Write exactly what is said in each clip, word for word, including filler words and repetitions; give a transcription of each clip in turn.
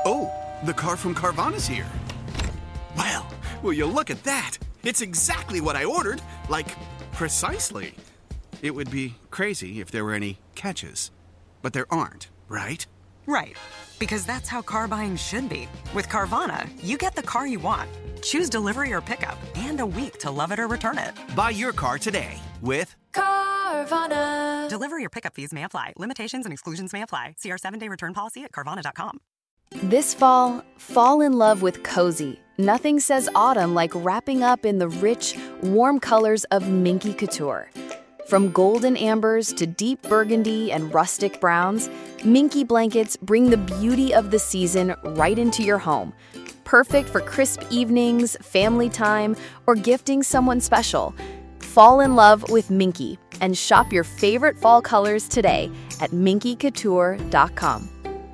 Oh, the car from Carvana's here. Well, will you look at that? It's exactly what I ordered. Like, precisely. It would be crazy if there were any catches. But there aren't, right? Right. Because that's how car buying should be. With Carvana, you get the car you want. Choose delivery or pickup, and a week to love it or return it. Buy your car today with Carvana. Delivery or pickup fees may apply. Limitations and exclusions may apply. See our seven-day return policy at Carvana dot com. This fall, fall in love with cozy. Nothing says autumn like wrapping up in the rich, warm colors of Minky Couture. From golden ambers to deep burgundy and rustic browns, Minky blankets bring the beauty of the season right into your home. Perfect for crisp evenings, family time, or gifting someone special. Fall in love with Minky and shop your favorite fall colors today at minky couture dot com.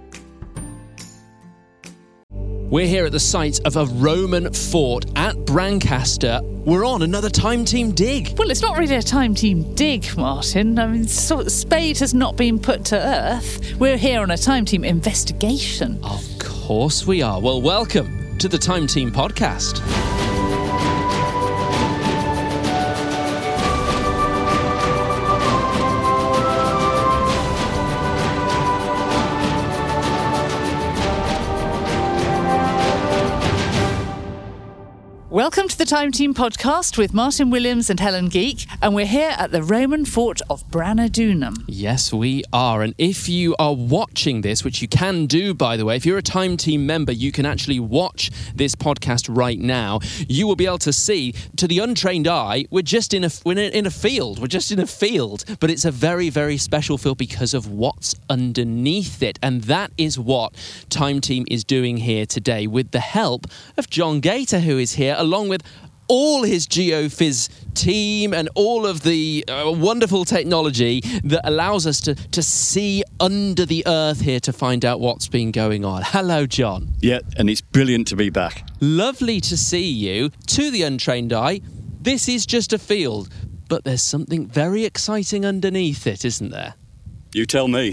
We're here at the site of a Roman fort at Brancaster. We're on another Time Team dig. Well, it's not really a Time Team dig, Martin. I mean, so, Spade has not been put to earth. We're here on a Time Team investigation. Of course we are. Well, welcome to the Time Team podcast. Welcome to the Time Team podcast with Martin Williams and Helen Geek, and we're here at the Roman fort of Branadunum. Yes, we are. And if you are watching this, which you can do, by the way, if you're a Time Team member, you can actually watch this podcast right now. You will be able to see, to the untrained eye, we're just in a, we're in a field. We're just in a field. But it's a very, very special field because of what's underneath it. And that is what Time Team is doing here today with the help of John Gator, who is here, along with all his GeoFizz team and all of the uh, wonderful technology that allows us to, to see under the earth here to find out what's been going on. Hello, John. Yeah, and it's brilliant to be back. Lovely to see you. To the untrained eye, this is just a field, but there's something very exciting underneath it, isn't there? You tell me.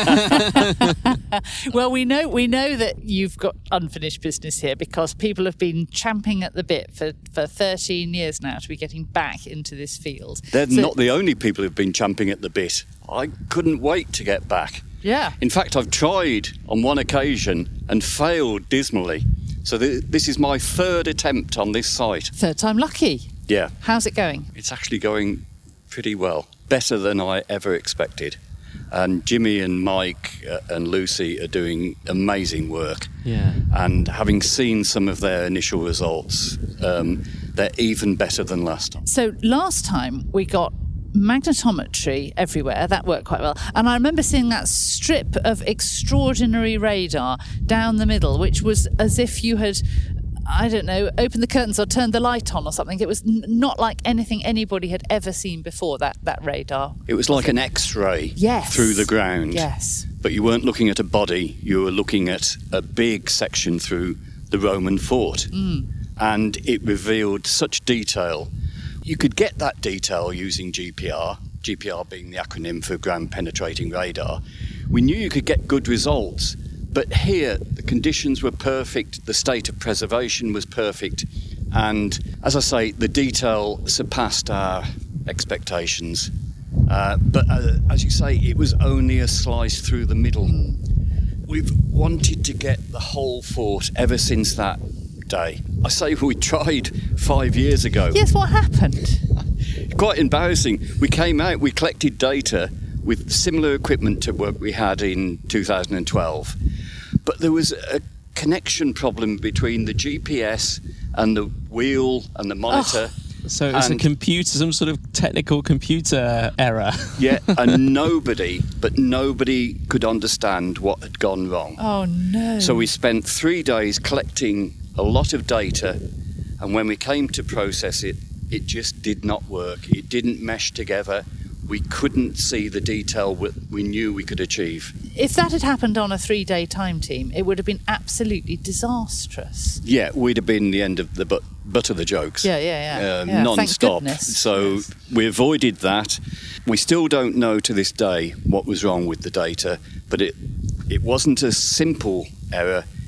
Well, we know we know that you've got unfinished business here because people have been champing at the bit for, for thirteen years now to be getting back into this field. They're so, not the only people who've been champing at the bit. I couldn't wait to get back. Yeah. In fact, I've tried on one occasion and failed dismally. So th- this is my third attempt on this site. Third time lucky. Yeah. How's it going? It's actually going pretty well. Better than I ever expected. And Jimmy and Mike uh, and Lucy are doing amazing work. Yeah. And having seen some of their initial results, um, they're even better than last time. So last time we got magnetometry everywhere. That worked quite well. And I remember seeing that strip of extraordinary radar down the middle, which was as if you had, I don't know, opened the curtains or turned the light on or something. It was n- not like anything anybody had ever seen before, that, that radar. It was like an X-ray yes. through the ground. Yes. But you weren't looking at a body, you were looking at a big section through the Roman fort. Mm. And it revealed such detail. You could get that detail using G P R, G P R being the acronym for Ground Penetrating Radar. We knew you could get good results. But here, the conditions were perfect, the state of preservation was perfect, and as I say, the detail surpassed our expectations. Uh, but uh, as you say, it was only a slice through the middle. Mm. We've wanted to get the whole fort ever since that day. I say we tried five years ago. Yes, what happened? Quite embarrassing. We came out, we collected data with similar equipment to what we had in two thousand twelve. But there was a connection problem between the G P S and the wheel and the monitor. Oh, so it's a computer, some sort of technical computer error. Yeah, and nobody, but nobody could understand what had gone wrong. Oh, no. So we spent three days collecting a lot of data, and when we came to process it, it just did not work. It didn't mesh together. We couldn't see the detail we knew we could achieve. If that had happened on a three-day time team, it would have been absolutely disastrous. Yeah, we'd have been the end of the butt, butt of the jokes. Yeah, yeah, yeah. Uh, yeah non-stop. So yes. we avoided that. We still don't know to this day what was wrong with the data, but it it wasn't a simple error.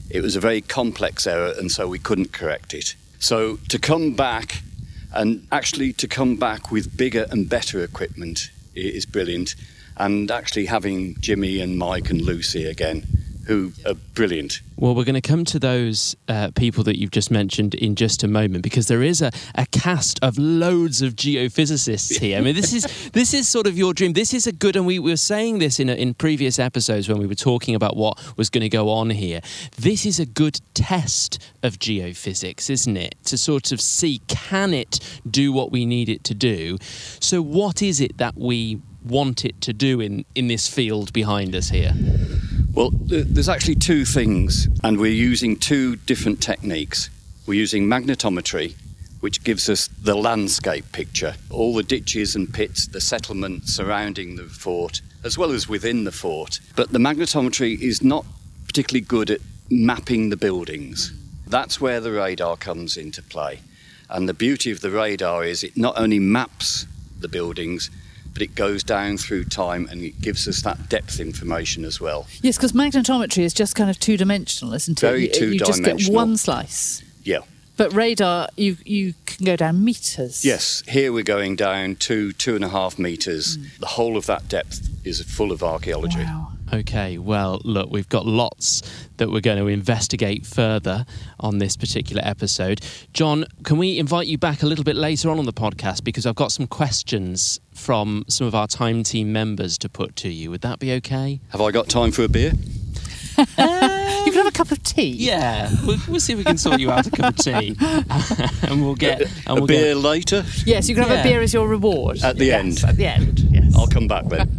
It was a very complex error, and so we couldn't correct it. So to come back, and actually to come back with bigger and better equipment is brilliant. And actually having Jimmy and Mike and Lucy again, who are brilliant. Well, we're going to come to those uh, people that you've just mentioned in just a moment, because there is a, a cast of loads of geophysicists here. I mean, this is this is sort of your dream. This is a good, and we, we were saying this in a, in previous episodes when we were talking about what was going to go on here. This is a good test of geophysics, isn't it? To sort of see, can it do what we need it to do? So what is it that we want it to do in, in this field behind us here? Well, th- there's actually two things, and we're using two different techniques. We're using magnetometry, which gives us the landscape picture, all the ditches and pits, the settlement surrounding the fort, as well as within the fort. But the magnetometry is not particularly good at mapping the buildings. That's where the radar comes into play. And the beauty of the radar is it not only maps the buildings, but it goes down through time and it gives us that depth information as well. Yes, because magnetometry is just kind of two-dimensional, isn't it? Very you, two-dimensional. You just get one slice. Yeah. But radar, you you can go down metres. Yes, here we're going down two, two and a half metres. Mm. The whole of that depth is full of archaeology. Wow. Okay, well, look, we've got lots that we're going to investigate further on this particular episode. John, can we invite you back a little bit later on on the podcast, because I've got some questions from some of our Time Team members to put to you. Would that be okay? Have I got time for a beer? Uh, you can have a cup of tea. Yeah, we'll, we'll see if we can sort you out a cup of tea, and we'll get and we'll a beer get... later. Yes, you can have Yeah. a beer as your reward At the yes, end. At the end, yes. I'll come back then.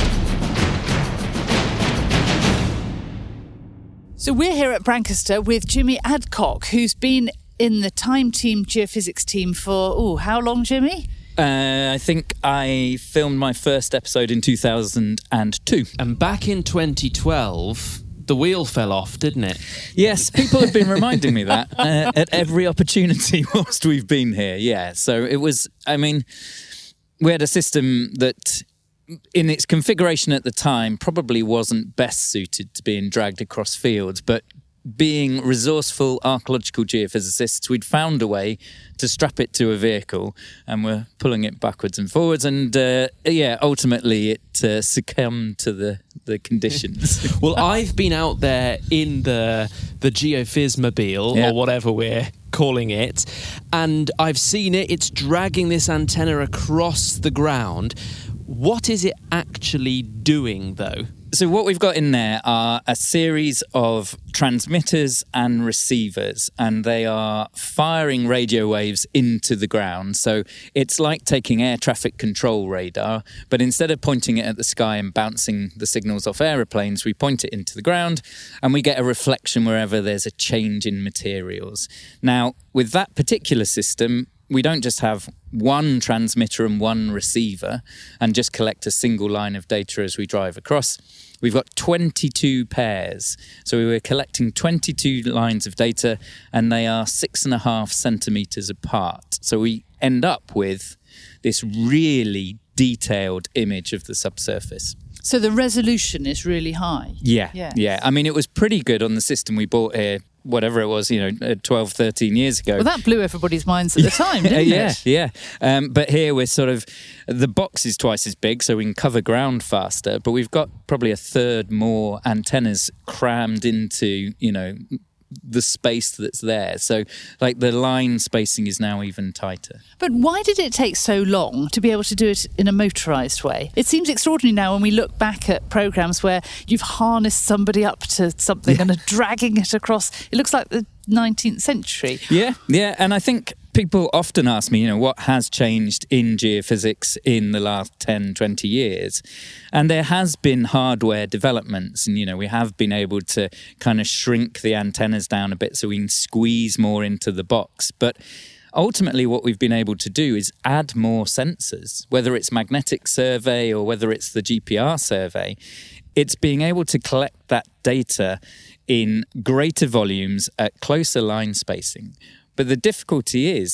So we're here at Brancaster with Jimmy Adcock, who's been in the Time Team geophysics team for oh, how long, Jimmy? Uh, I think I filmed my first episode in two thousand two. And back in twenty twelve, the wheel fell off, didn't it? Yes, people have been reminding me that uh, at every opportunity whilst we've been here. Yeah, so it was, I mean, we had a system that in its configuration at the time probably wasn't best suited to being dragged across fields, but being resourceful archaeological geophysicists, we'd found a way to strap it to a vehicle, and we're pulling it backwards and forwards. And uh, yeah, ultimately it uh, succumbed to the, the conditions. Well, I've been out there in the the geophysmobile, Yeah. or whatever we're calling it, and I've seen it. It's dragging this antenna across the ground. What is it actually doing, though? So what we've got in there are a series of transmitters and receivers, and they are firing radio waves into the ground. So it's like taking air traffic control radar, but instead of pointing it at the sky and bouncing the signals off aeroplanes, we point it into the ground and we get a reflection wherever there's a change in materials. Now, with that particular system, we don't just have one transmitter and one receiver and just collect a single line of data as we drive across. We've got twenty-two pairs. So we were collecting twenty-two lines of data, and they are six and a half centimetres apart. So we end up with this really detailed image of the subsurface. So the resolution is really high. Yeah, Yes. yeah. I mean, it was pretty good on the system we bought here, whatever it was, you know, twelve, thirteen years ago. Well, that blew everybody's minds at the time, didn't yeah, it? Yeah, yeah. Um, but here we're sort of, the box is twice as big, so we can cover ground faster, but we've got probably a third more antennas crammed into, you know, the space that's there. So, like, the line spacing is now even tighter. But why did it take so long to be able to do it in a motorised way? It seems extraordinary now when we look back at programmes where you've harnessed somebody up to something and are dragging it across. It looks like the nineteenth century. Yeah, yeah. And I think people often ask me, you know, what has changed in geophysics in the last ten, twenty years? And there has been hardware developments, and, you know, we have been able to kind of shrink the antennas down a bit so we can squeeze more into the box. But ultimately what we've been able to do is add more sensors, whether it's magnetic survey or whether it's the G P R survey. It's being able to collect that data in greater volumes at closer line spacing. But the difficulty is,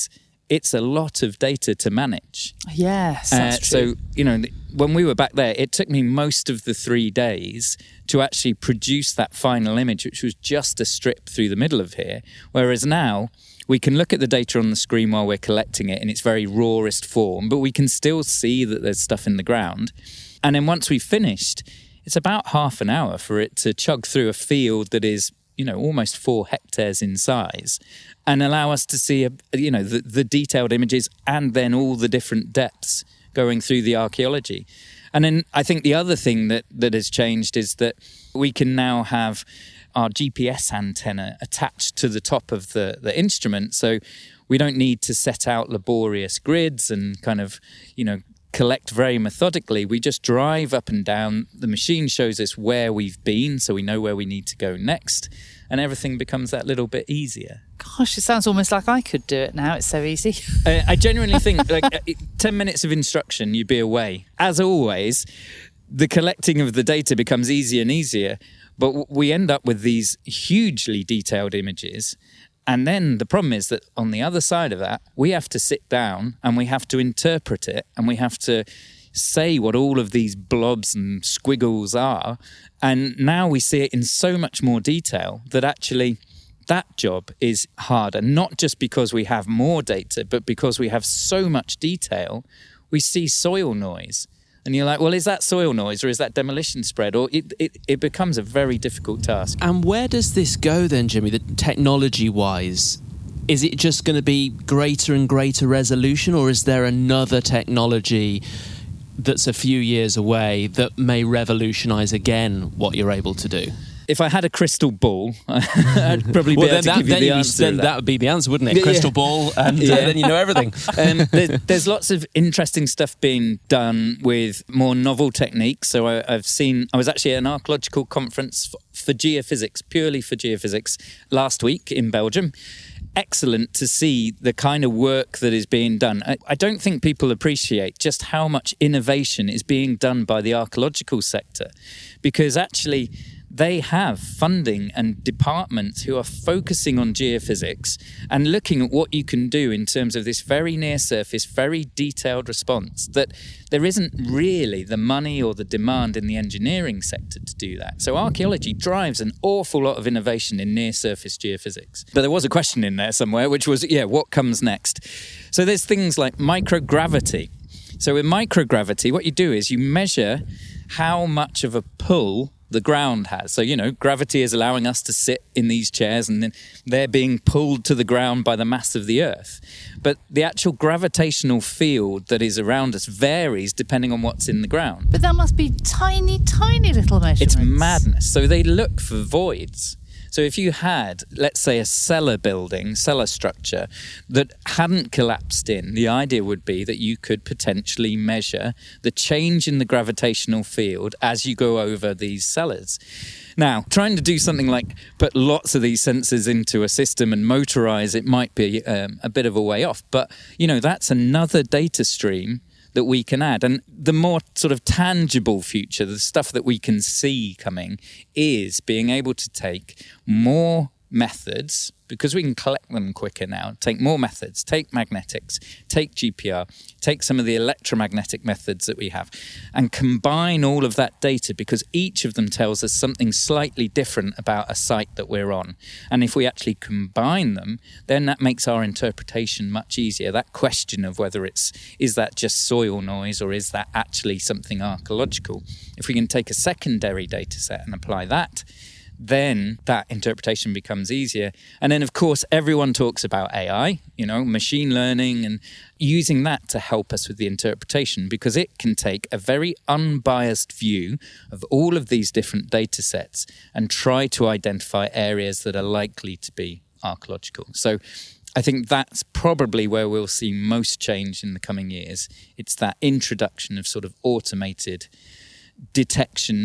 it's a lot of data to manage. Yes, that's uh, true. So, you know, when we were back there, it took me most of the three days to actually produce that final image, which was just a strip through the middle of here. Whereas now, we can look at the data on the screen while we're collecting it in its very rawest form, but we can still see that there's stuff in the ground. And then once we've finished, it's about half an hour for it to chug through a field that is, you know, almost four hectares in size, and allow us to see, a, you know, the, the detailed images and then all the different depths going through the archaeology. And then I think the other thing that, that has changed is that we can now have our G P S antenna attached to the top of the, the instrument. So we don't need to set out laborious grids and kind of, you know, collect very methodically. We just drive up and down. The machine shows us where we've been, so we know where we need to go next. And everything becomes that little bit easier. Gosh, it sounds almost like I could do it now. It's so easy. uh, I genuinely think like ten minutes of instruction, you'd be away. As always, the collecting of the data becomes easier and easier, but we end up with these hugely detailed images. And then the problem is that on the other side of that, we have to sit down and we have to interpret it, and we have to say what all of these blobs and squiggles are. And now we see it in so much more detail that actually that job is harder, not just because we have more data, but because we have so much detail. We see soil noise. And you're like, well, is that soil noise or is that demolition spread? Or it, it, it becomes a very difficult task. And where does this go then, Jimmy, the technology-wise? Is it just going to be greater and greater resolution, or is there another technology that's a few years away that may revolutionise again what you're able to do? If I had a crystal ball, I'd probably be well, able to that, give you the be, answer. Then that. that would be the answer, wouldn't it? Yeah. Crystal ball, and yeah. uh, then you know everything. um, there, there's lots of interesting stuff being done with more novel techniques. So I, I've seen, I was actually at an archaeological conference for, for geophysics, purely for geophysics, last week in Belgium. Excellent to see the kind of work that is being done. I, I don't think people appreciate just how much innovation is being done by the archaeological sector, because actually they have funding and departments who are focusing on geophysics and looking at what you can do in terms of this very near surface, very detailed response, that there isn't really the money or the demand in the engineering sector to do that. So archaeology drives an awful lot of innovation in near surface geophysics. But there was a question in there somewhere, which was, yeah, what comes next? So there's things like microgravity. So with microgravity, what you do is you measure how much of a pull the ground has. So, you know, gravity is allowing us to sit in these chairs and then they're being pulled to the ground by the mass of the earth. But the actual gravitational field that is around us varies depending on what's in the ground. But that must be tiny, tiny little measurements. It's madness. So they look for voids. So if you had, let's say, a cellar building, cellar structure that hadn't collapsed in, the idea would be that you could potentially measure the change in the gravitational field as you go over these cellars. Now, trying to do something like put lots of these sensors into a system and motorize it might be um, a bit of a way off. But, you know, that's another data stream that we can add. And the more sort of tangible future, the stuff that we can see coming, is being able to take more methods, because we can collect them quicker now, take more methods, take magnetics, take G P R, take some of the electromagnetic methods that we have, and combine all of that data, because each of them tells us something slightly different about a site that we're on. And if we actually combine them, then that makes our interpretation much easier. That question of whether it's, is that just soil noise or is that actually something archaeological? If we can take a secondary data set and apply that, then that interpretation becomes easier. And then, of course, everyone talks about A I, you know, machine learning, and using that to help us with the interpretation, because it can take a very unbiased view of all of these different data sets and try to identify areas that are likely to be archaeological. So I think that's probably where we'll see most change in the coming years. It's that introduction of sort of automated detection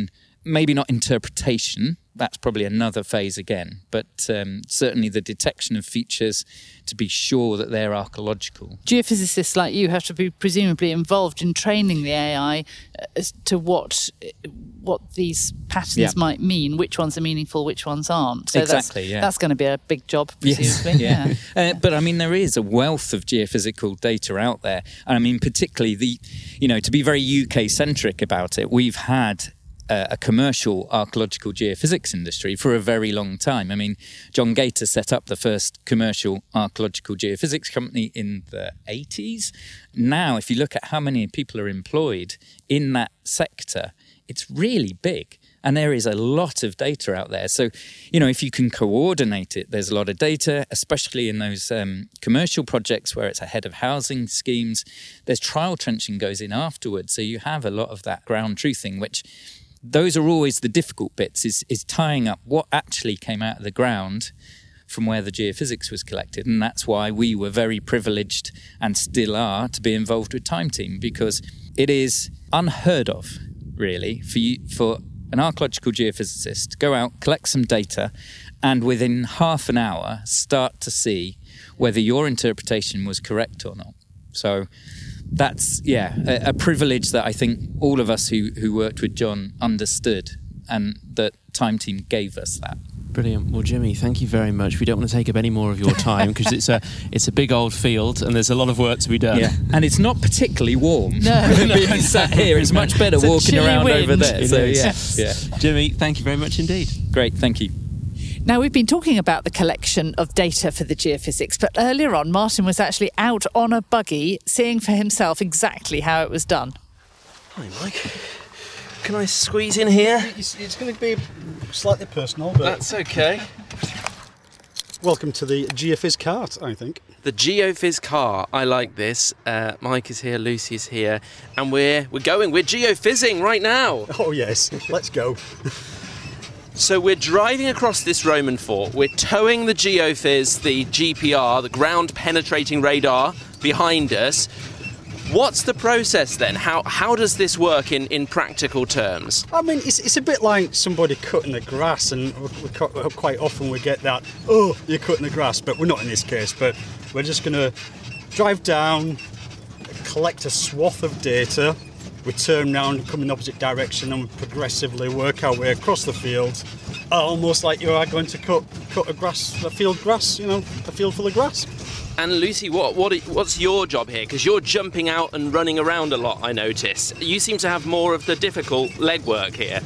maybe not interpretation. That's probably another phase again. But um, certainly the detection of features to be sure that they're archaeological. Geophysicists like you have to be presumably involved in training the A I as to what what these patterns yeah. might mean, which ones are meaningful, which ones aren't. So exactly, that's, yeah. that's going to be a big job, presumably. Yes, yeah. uh, but I mean, there is a wealth of geophysical data out there. And I mean, particularly the, you know, to be very U K-centric about it, we've had Uh, a commercial archaeological geophysics industry for a very long time. I mean, John Gator set up the first commercial archaeological geophysics company in the eighties. Now, if you look at how many people are employed in that sector, it's really big. And there is a lot of data out there. So, you know, if you can coordinate it, there's a lot of data, especially in those um, commercial projects where it's ahead of housing schemes. There's trial trenching goes in afterwards. So you have a lot of that ground truthing, which those are always the difficult bits, is, is tying up what actually came out of the ground from where the geophysics was collected. And that's why we were very privileged, and still are, to be involved with Time Team, because it is unheard of, really, for you, for an archaeological geophysicist to go out, collect some data, and within half an hour start to see whether your interpretation was correct or not. So that's, yeah, a, a privilege that I think all of us who, who worked with John understood, and that Time Team gave us that. Brilliant. Well, Jimmy, thank you very much. We don't want to take up any more of your time because it's a it's a big old field and there's a lot of work to be done. Yeah, and it's not particularly warm. No, being sat here, it's much better it's walking around wind. over there. It so is. yeah, yeah. Jimmy, thank you very much indeed. Great, thank you. Now, we've been talking about the collection of data for the geophysics, but earlier on, Martin was actually out on a buggy, seeing for himself exactly how it was done. Hi, Mike. Can I squeeze in here? It's, it's going to be slightly personal, but... That's okay. Welcome to the Geophys cart, I think. The Geophys car. I like this. Uh, Mike is here, Lucy's here, and we're we're going. We're geophysics right now. Oh, yes. Let's go. So we're driving across this Roman fort. We're towing the Geophys, the G P R, the ground-penetrating radar, behind us. What's the process then? How how does this work in, in practical terms? I mean, it's it's a bit like somebody cutting the grass, and we, we, quite often we get that, oh, you're cutting the grass, but we're not in this case. But we're just going to drive down, collect a swath of data, we turn round, come in the opposite direction, and we progressively work our way across the field, almost like you are going to cut cut a grass, a field grass, you know, a field full of grass. And Lucy, what what what's your job here? Because you're jumping out and running around a lot, I notice. You seem to have more of the difficult legwork here.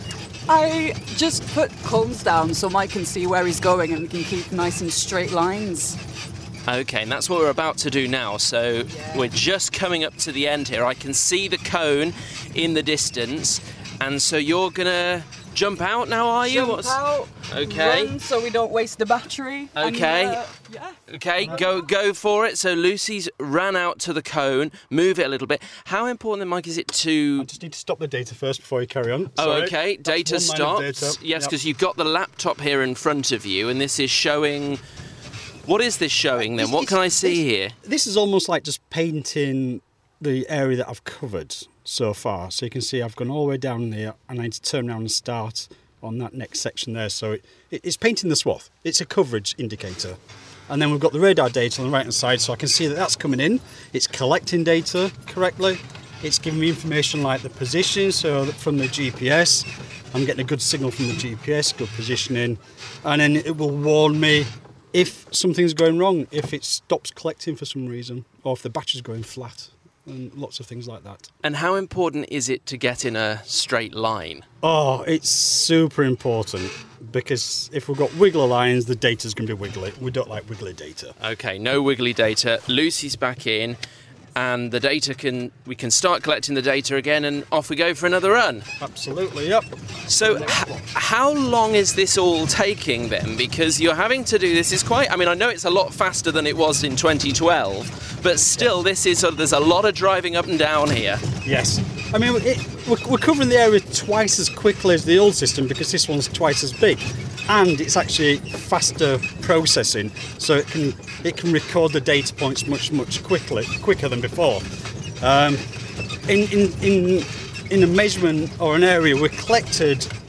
I just put cones down so Mike can see where he's going and we can keep nice and straight lines. Okay, and that's what we're about to do now. So yeah. We're just coming up to the end here. I can see the cone in the distance. And so you're going to jump out now, are you? Jump What's... out, okay. Run so we don't waste the battery. Okay. And, uh, yeah. Okay, go go for it. So Lucy's ran out to the cone, move it a little bit. How important then, Mike, is it to... I just need to stop the data first before you carry on. Oh, Sorry. okay. That's Data stops. Data. Yes, because yep. You've got the laptop here in front of you, and this is showing... What is this showing then? It's, what it's, can I see here? This is almost like just painting the area that I've covered so far. So you can see I've gone all the way down there, and I need to turn around and start on that next section there. So it, it, it's painting the swath. It's a coverage indicator. And then we've got the radar data on the right hand side, so I can see that that's coming in. It's collecting data correctly. It's giving me information like the position, so that from the G P S, I'm getting a good signal from the G P S, good positioning. And then it will warn me if something's going wrong, if it stops collecting for some reason, or if the battery's going flat, and lots of things like that. And how important is it to get in a straight line? Oh, it's super important, because if we've got wiggly lines, the data's going to be wiggly. We don't like wiggly data. Okay, no wiggly data. Lucy's back in, and the data can, we can start collecting the data again, and off we go for another run. Absolutely, yep. So h- how long is this all taking then? Because you're having to do this is quite, I mean, I know it's a lot faster than it was in twenty twelve, but still yeah. this is, there's a lot of driving up and down here. Yes. I mean, it, we're, we're covering the area twice as quickly as the old system, because this one's twice as big. And it's actually faster processing, so it can it can record the data points much much quickly quicker than before. Um, in, in in in a measurement or an area, we collected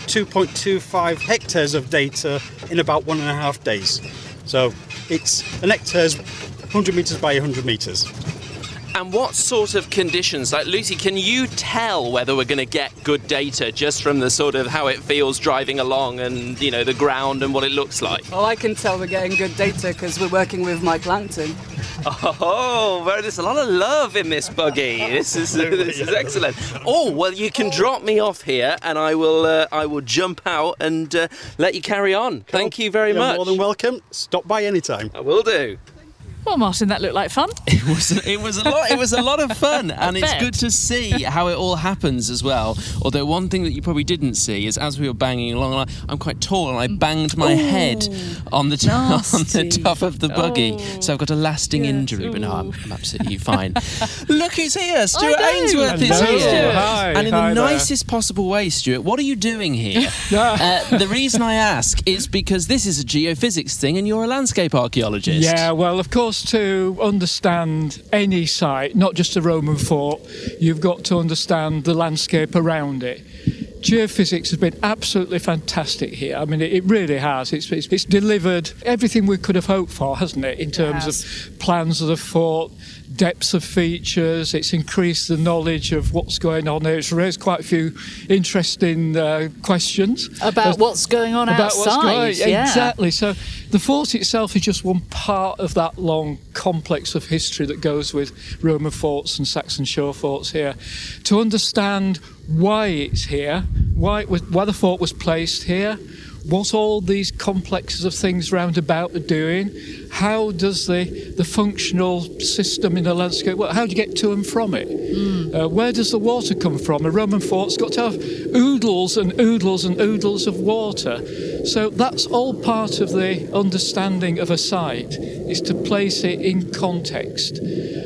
two point two five hectares of data in about one and a half days. So it's an hectare's one hundred metres by one hundred metres. And what sort of conditions, like Lucy, can you tell whether we're going to get good data just from the sort of how it feels driving along and, you know, the ground and what it looks like? Oh, I can tell we're getting good data because we're working with Mike Langton. Oh, well, there's a lot of love in this buggy. This is this is excellent. Oh, well, you can drop me off here, and I will uh, I will jump out and uh, let you carry on. Thank you very You're much. more than welcome. Stop by anytime. I will do. Well, Martin, that looked like fun. It was it was a lot it was a lot of fun, and it's bet. good to see how it all happens as well. Although one thing that you probably didn't see is as we were banging along, I- I'm quite tall and I banged my Ooh, head on the t- on the nasty. top of the buggy, Oh. so I've got a lasting Yes, injury. But no, I'm, ooh. I'm absolutely fine. Look who's here, Stuart I know. Ainsworth is Hello. here, Hi, and in hi the there. nicest possible way, Stuart. What are you doing here? uh, the reason I ask is because this is a geophysics thing, and you're a landscape archaeologist. Yeah, well, of course, to understand any site, not just a Roman fort, you've got to understand the landscape around it. Geophysics has been absolutely fantastic here. I mean, it, it really has. It's, it's, it's delivered everything we could have hoped for, hasn't it, in terms Yes. of plans of the fort, depths of features. It's increased the knowledge of what's going on there. It's raised quite a few interesting uh, questions. About what's going on about what's outside, going yeah. Exactly. So the fort itself is just one part of that long complex of history that goes with Roman forts and Saxon shore forts here. To understand why it's here, why, it was, why the fort was placed here, what all these complexes of things round about are doing, how does the, the functional system in the landscape, well, how do you get to and from it? Mm. Uh, where does the water come from? A Roman fort's got to have oodles and oodles and oodles of water. So that's all part of the understanding of a site, is to place it in context.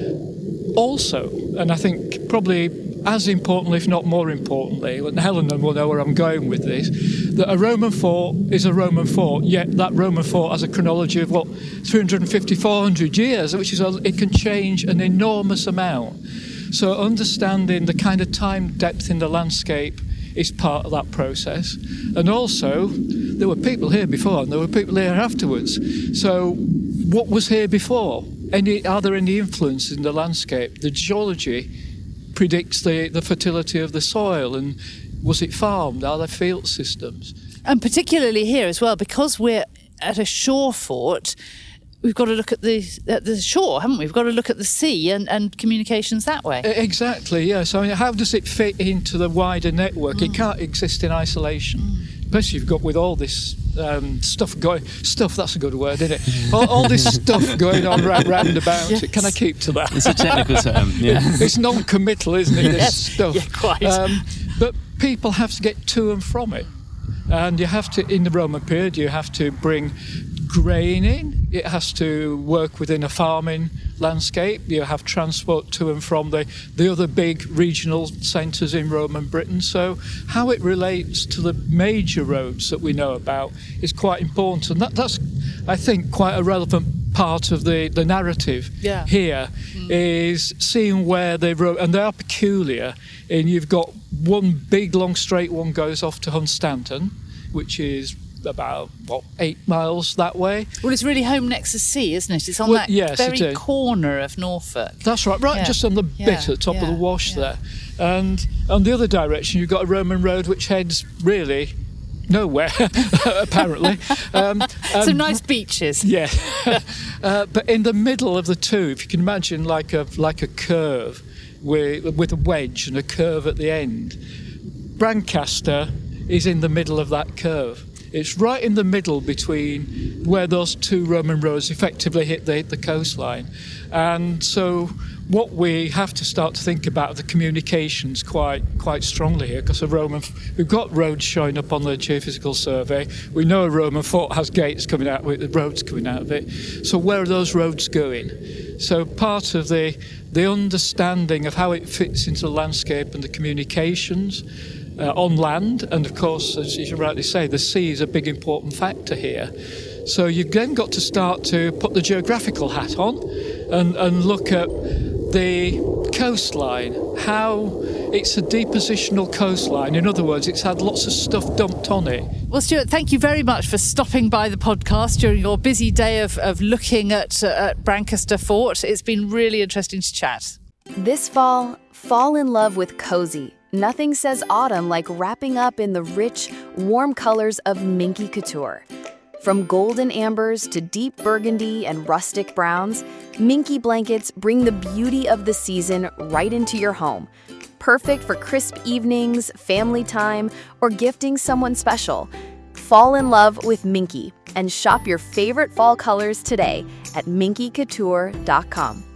Also, and I think probably as importantly, if not more importantly, and Helen will know where I'm going with this, that a Roman fort is a Roman fort, yet that Roman fort has a chronology of, what, three hundred fifty, four hundred years, which is, a, it can change an enormous amount. So understanding the kind of time depth in the landscape is part of that process. And also, there were people here before and there were people here afterwards. So what was here before? Any, are there any influences in the landscape? The geology predicts the, the fertility of the soil, and was it farmed? Are there field systems? And particularly here as well, because we're at a shore fort, we've got to look at the at the shore, haven't we? We've got to look at the sea and, and communications that way. Exactly, yes. I mean, how does it fit into the wider network? Mm. It can't exist in isolation. Mm. Especially you've got with all this um, stuff going... Stuff, that's a good word, isn't it? all, all this stuff going on round, round about yes. it. Can I keep to that? It's a technical term, yeah. It's non-committal, isn't it, this yes. stuff? Yeah, quite. Um, but people have to get to and from it. And you have to, in the Roman period, you have to bring grain in. It has to work within a farming landscape. You have transport to and from the, the other big regional centres in Roman Britain. So how it relates to the major roads that we know about is quite important. And that, that's, I think, quite a relevant part of the, the narrative yeah. here, mm. is seeing where they road, and they are peculiar. And you've got one big, long, straight one goes off to Hunstanton, which is about, what, eight miles that way. Well, it's really home next to sea, isn't it? It's on well, that yes, very corner of Norfolk. That's right, right yeah. just on the yeah. bit at the top yeah. of the wash yeah. there. And on the other direction, you've got a Roman road which heads really nowhere, apparently. Um, Some nice beaches. Yeah. uh, but in the middle of the two, if you can imagine like a like a curve with, with a wedge and a curve at the end, Brancaster is in the middle of that curve. It's right in the middle between where those two Roman roads effectively hit the, the coastline. And so what we have to start to think about are the communications quite quite strongly here, because of Roman, we've got roads showing up on the geophysical survey. We know a Roman fort has gates coming out with the roads coming out of it. So where are those roads going? So part of the the understanding of how it fits into the landscape and the communications Uh, on land, and of course, as you rightly say, the sea is a big important factor here. So you've then got to start to put the geographical hat on and, and look at the coastline, how it's a depositional coastline. In other words, it's had lots of stuff dumped on it. Well, Stuart, thank you very much for stopping by the podcast during your busy day of, of looking at, uh, at Brancaster Fort. It's been really interesting to chat. This fall, fall in love with cozy. Nothing says autumn like wrapping up in the rich, warm colors of Minky Couture. From golden ambers to deep burgundy and rustic browns, Minky blankets bring the beauty of the season right into your home. Perfect for crisp evenings, family time, or gifting someone special. Fall in love with Minky and shop your favorite fall colors today at minky couture dot com.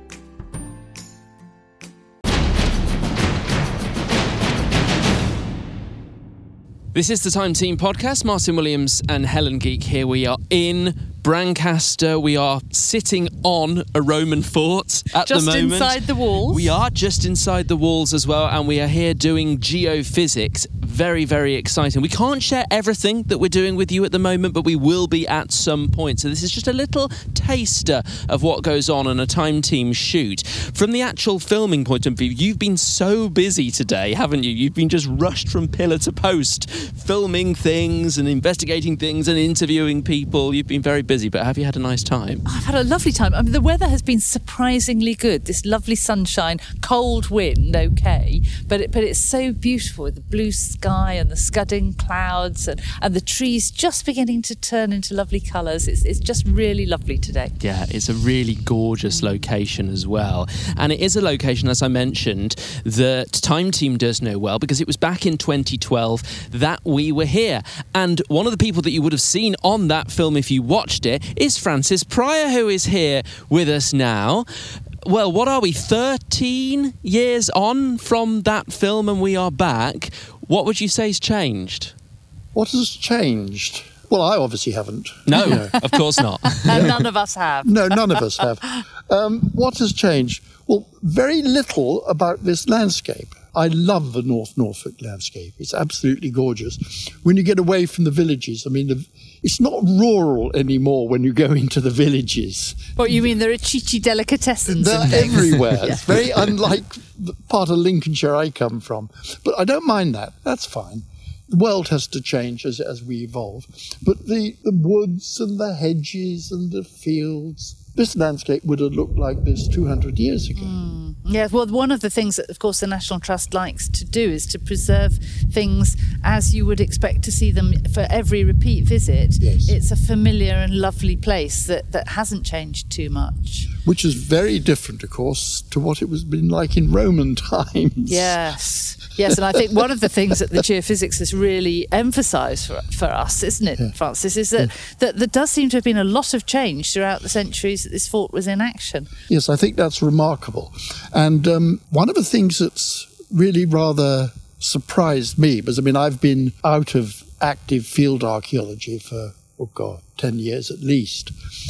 This is the Time Team Podcast. Martin Williams and Helen Geek here. We are in Brancaster. We are sitting on a Roman fort at just the moment. Just inside the walls? We are just inside the walls as well, and we are here doing geophysics. Very, very exciting. We can't share everything that we're doing with you at the moment, but we will be at some point. So this is just a little taster of what goes on in a Time Team shoot. From the actual filming point of view, you've been so busy today, haven't you? You've been just rushed from pillar to post, filming things and investigating things and interviewing people. You've been very busy, but have you had a nice time? I've had a lovely time. I mean, the weather has been surprisingly good. This lovely sunshine, cold wind, okay, but it, but it's so beautiful with the blue sky and the scudding clouds and, and the trees just beginning to turn into lovely colours. It's, it's just really lovely today. Yeah, it's a really gorgeous location as well. And it is a location, as I mentioned, that Time Team does know well because it was back in twenty twelve that we were here. And one of the people that you would have seen on that film if you watched it is Francis Pryor, who is here with us now. Well, what are we, thirteen years on from that film and we are back? What would you say's changed? What has changed? Well, I obviously haven't. No, you know. Of course not. None of us have. No, none of us have. Um, what has changed? Well, very little about this landscape. I love the North Norfolk landscape. It's absolutely gorgeous. When you get away from the villages, I mean, the, it's not rural anymore when you go into the villages. What, you mean there are chichi delicatessens? They're and things? everywhere. Yeah. It's very unlike the part of Lincolnshire I come from. But I don't mind that. That's fine. The world has to change as, as we evolve. But the, the woods and the hedges and the fields, this landscape would have looked like this two hundred years ago. Mm. Yeah, well, one of the things that, of course, the National Trust likes to do is to preserve things as you would expect to see them for every repeat visit. Yes. It's a familiar and lovely place that, that hasn't changed too much. Which is very different, of course, to what it was been like in Roman times. Yes. Yes, and I think one of the things that the geophysics has really emphasised for, for us, isn't it, yeah. Francis, is that, yeah. that there does seem to have been a lot of change throughout the centuries that this fort was in action. Yes, I think that's remarkable. And um, one of the things that's really rather surprised me, because, I mean, I've been out of active field archaeology for, oh God, ten years at least,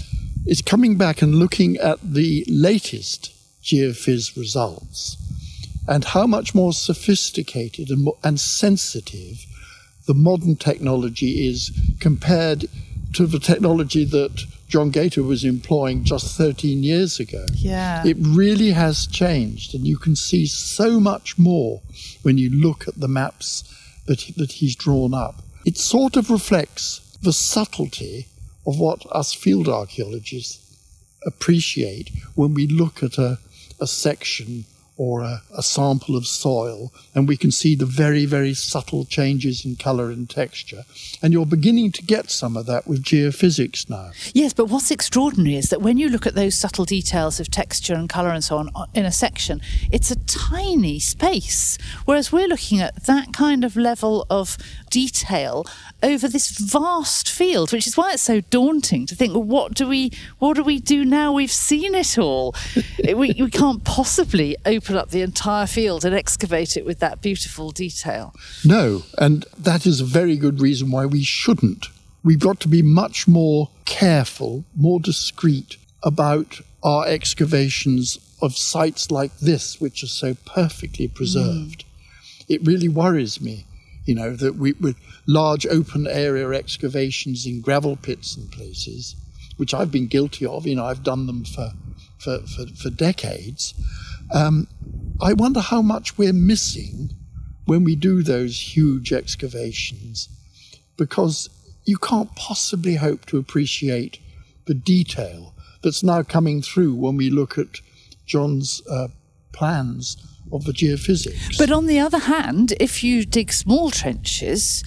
is coming back and looking at the latest geophys results and how much more sophisticated and, more, and sensitive the modern technology is compared to the technology that John Gator was employing just thirteen years ago. Yeah. It really has changed, and you can see so much more when you look at the maps that, that he's drawn up. It sort of reflects the subtlety of what us field archaeologists appreciate when we look at a, a section or a, a sample of soil, and we can see the very, very subtle changes in colour and texture. And you're beginning to get some of that with geophysics now. Yes, but what's extraordinary is that when you look at those subtle details of texture and colour and so on in a section, it's a tiny space, whereas we're looking at that kind of level of detail over this vast field, which is why it's so daunting to think, well, what do we what do we do now? We've seen it all. we, we can't possibly open up the entire field and excavate it with that beautiful detail. No, and that is a very good reason why we shouldn't. We've got to be much more careful, more discreet about our excavations of sites like this, which are so perfectly preserved. Mm. It really worries me, you know, that we, with large open area excavations in gravel pits and places, which I've been guilty of, you know, I've done them for, for, for, for decades, Um, I wonder how much we're missing when we do those huge excavations, because you can't possibly hope to appreciate the detail that's now coming through when we look at John's uh, plans of the geophysics. But on the other hand, if you dig small trenches,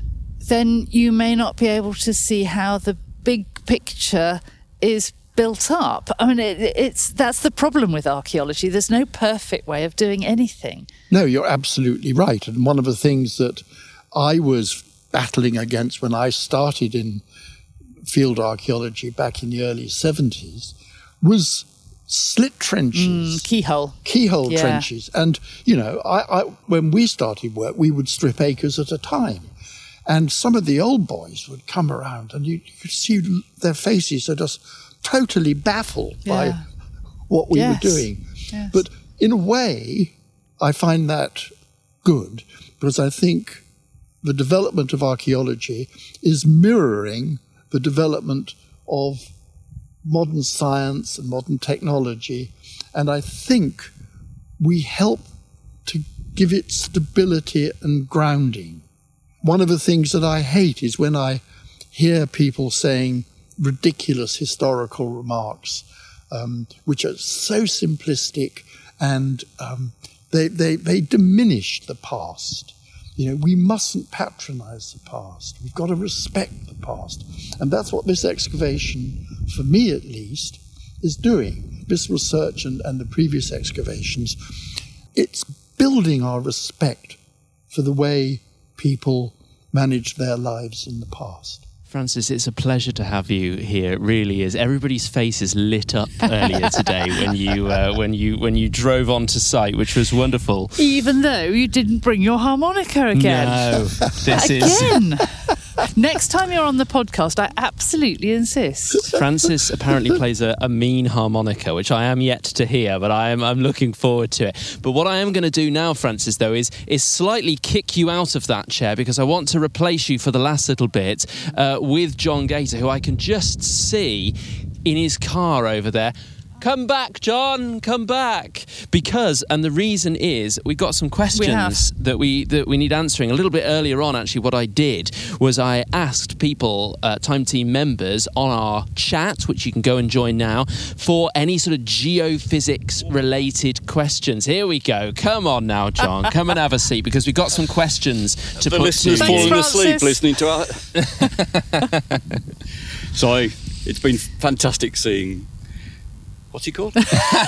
then you may not be able to see how the big picture is built up. I mean, it, it's that's the problem with archaeology. There's no perfect way of doing anything. No, you're absolutely right. And one of the things that I was battling against when I started in field archaeology back in the early seventies was slit trenches. Mm, keyhole. Keyhole yeah. trenches. And, you know, I, I, when we started work, we would strip acres at a time. And some of the old boys would come around and you, you could see their faces are just totally baffled yeah. by what we yes. were doing. Yes. But in a way, I find that good, because I think the development of archaeology is mirroring the development of modern science and modern technology. And I think we help to give it stability and grounding. One of the things that I hate is when I hear people saying ridiculous historical remarks, um, which are so simplistic and um, they, they, they diminish the past. You know, we mustn't patronize the past. We've got to respect the past. And that's what this excavation, for me at least, is doing. This research and, and the previous excavations, it's building our respect for the way people managed their lives in the past. Francis, it's a pleasure to have you here. It really is. Everybody's faces lit up earlier today when you uh, when you when you drove onto site, which was wonderful. Even though you didn't bring your harmonica again. No, this again. is. Next time you're on the podcast, I absolutely insist. Francis apparently plays a, a mean harmonica, which I am yet to hear, but I am I'm looking forward to it. But what I am going to do now, Francis, though, is is slightly kick you out of that chair, because I want to replace you for the last little bit uh, with John Gator, who I can just see in his car over there. Come back, John, come back. Because, and the reason is, we've got some questions we that we that we need answering. A little bit earlier on, actually, what I did was I asked people, uh, Time Team members, on our chat, which you can go and join now, for any sort of geophysics-related questions. Here we go. Come on now, John. Come and have a seat, because we've got some questions to the put listeners to falling you. asleep listening to our... Sorry, it's been fantastic seeing... What's he called?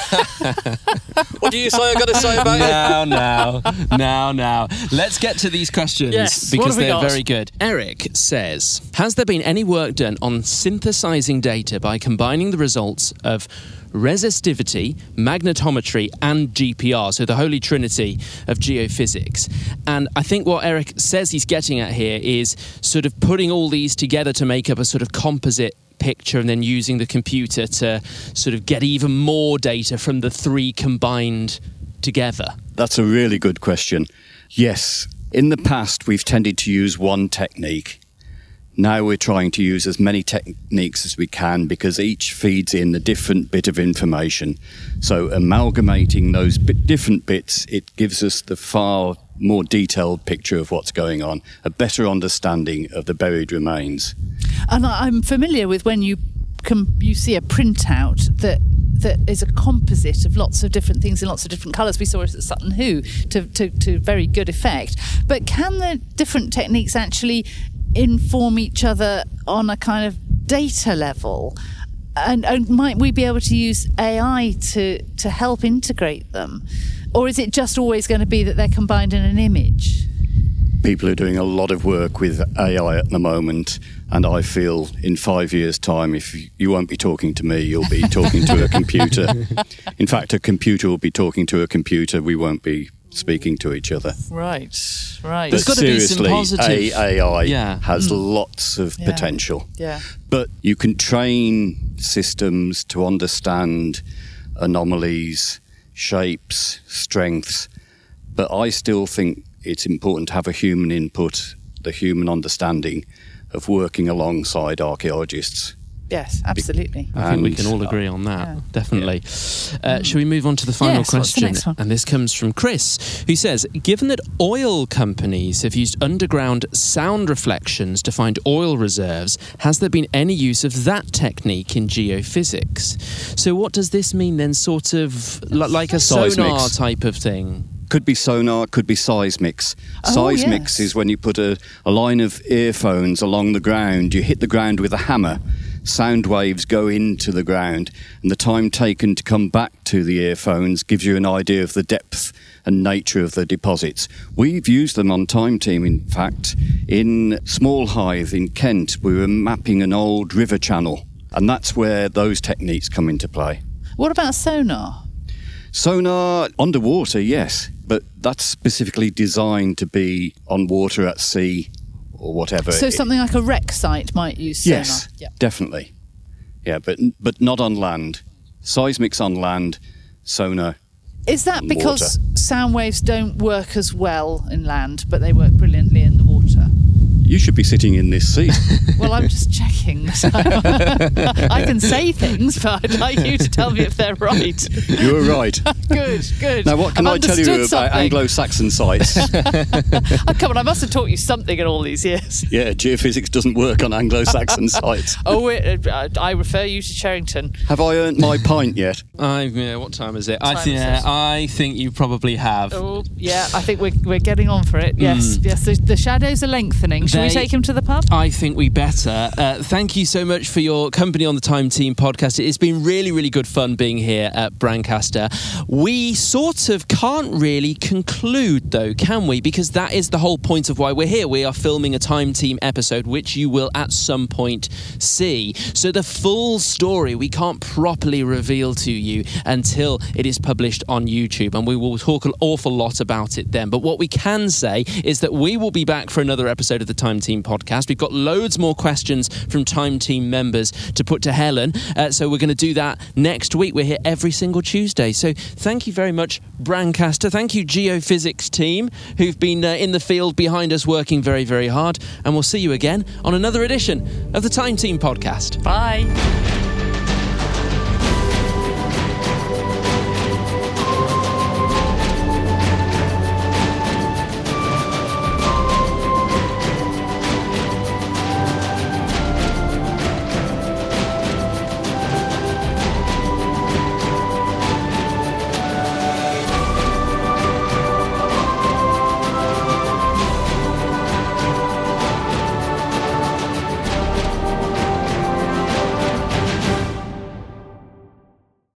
What do you say I've got to say about now, it? Now, now, now, now. Let's get to these questions, yes, because they're got? very good. Eric says, has there been any work done on synthesizing data by combining the results of resistivity, magnetometry and G P R, so the holy trinity of geophysics? And I think what Eric says he's getting at here is sort of putting all these together to make up a sort of composite picture, and then using the computer to sort of get even more data from the three combined together. That's a really good question. Yes, in the past we've tended to use one technique. Now we're trying to use as many techniques as we can, because each feeds in a different bit of information. So amalgamating those bit different bits, it gives us the far more detailed picture of what's going on, a better understanding of the buried remains. And I'm familiar with when you com- you see a printout that that is a composite of lots of different things in lots of different colours. We saw it at Sutton Hoo to, to, to very good effect. But can the different techniques actually inform each other on a kind of data level? And, and might we be able to use A I to, to help integrate them? Or is it just always going to be that they're combined in an image? People are doing a lot of work with A I at the moment, and I feel in five years' time, if you, you won't be talking to me, you'll be talking to a computer. In fact, a computer will be talking to a computer. We won't be speaking to each other. Right, right. But There's got to be some seriously, positive... A I yeah. has Mm. lots of Yeah. potential. Yeah. But you can train systems to understand anomalies, shapes, strengths. But I still think it's important to have a human input, the human understanding of working alongside archaeologists. Yes, absolutely. I think we And, can all uh, agree on that, yeah. definitely. Uh, shall we move on to the final Yes, what's the question? next one? And this comes from Chris, who says, given that oil companies have used underground sound reflections to find oil reserves, has there been any use of that technique in geophysics? So what does this mean then, sort of li- like a sonar Seismics. type of thing? Could be sonar, could be seismics. Oh, Seismics yes. is when you put a, a line of earphones along the ground, you hit the ground with a hammer, sound waves go into the ground, and the time taken to come back to the earphones gives you an idea of the depth and nature of the deposits. We've used them on Time Team, in fact. In Small Hithe in Kent, we were mapping an old river channel, and that's where those techniques come into play. What about sonar? Sonar, underwater, yes, but that's specifically designed to be on water at sea or whatever. So something like a wreck site might use sonar? Yes, Yeah. definitely. Yeah, but but not on land. Seismics on land, sonar. Is that on because water. sound waves don't work as well in land, but they work brilliantly in the water? You should be sitting in this seat. Well, I'm just checking. So I can say things, but I'd like you to tell me if they're right. You're right. Good, good. Now, what can I've I tell you understood about something. Anglo-Saxon sites? Oh, come on, I must have taught you something in all these years. Yeah, geophysics doesn't work on Anglo-Saxon sites. Oh, wait, uh, I refer you to Cherrington. Have I earned my pint yet? I, yeah, what time is it? I, Time th- is yeah, it? I think you probably have. Oh, yeah, I think we're, we're getting on for it. Yes, yes, the, the shadows are lengthening. Shall we They- take him to the pub? I think we better. Uh, thank you so much for your company on the Time Team podcast. It's been really, really good fun being here at Brancaster. We sort of can't really conclude, though, can we? Because that is the whole point of why we're here. We are filming a Time Team episode, which you will at some point see. So the full story we can't properly reveal to you until it is published on YouTube, and we will talk an awful lot about it then. But what we can say is that we will be back for another episode of the Time Team podcast. We've got loads more questions from Time Team members to put to Helen, uh, so we're going to do that next week. We're here every single Tuesday. So thank you very much, Brancaster. Thank you, Geophysics team, who've been uh, in the field behind us working very, very hard. And we'll see you again on another edition of the Time Team podcast. Bye.